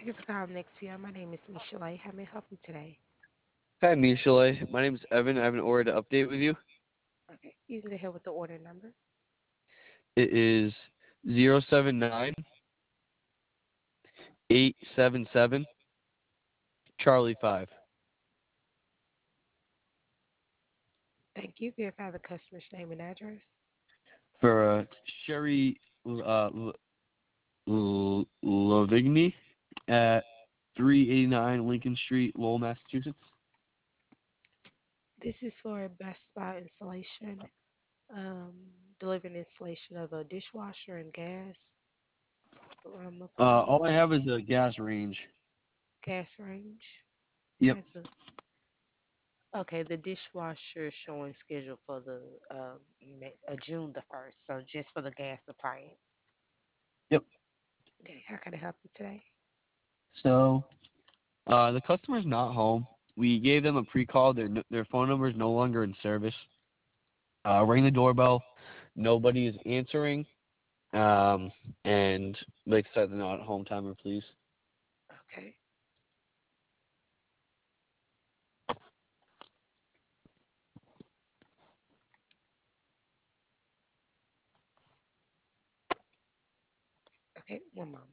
Thank you for calling Next PR. My name is Michelle. How may I help you today? Hi, Michele. My name is Evan. I have an order to update with you. Okay, you can go ahead with the order number. It is 079-877 Charlie 5 Thank you. Verify the customer's name and address. for Sherry Lavigny at 389 Lincoln Street, Lowell, Massachusetts. This is for Best Spot installation, um, delivering installation of a dishwasher and All I have is a gas range. gas range. Yep. Has a okay. The dishwasher is showing scheduled for the June the 1st. So just for the gas appliance. Yep. Okay, how can I help you today? So the customer's not home. We gave them a pre-call. Their phone number is no longer in service. Rang the doorbell. Nobody is answering. Um, and like said, they're not home timer, please. Okay. Okay, one moment.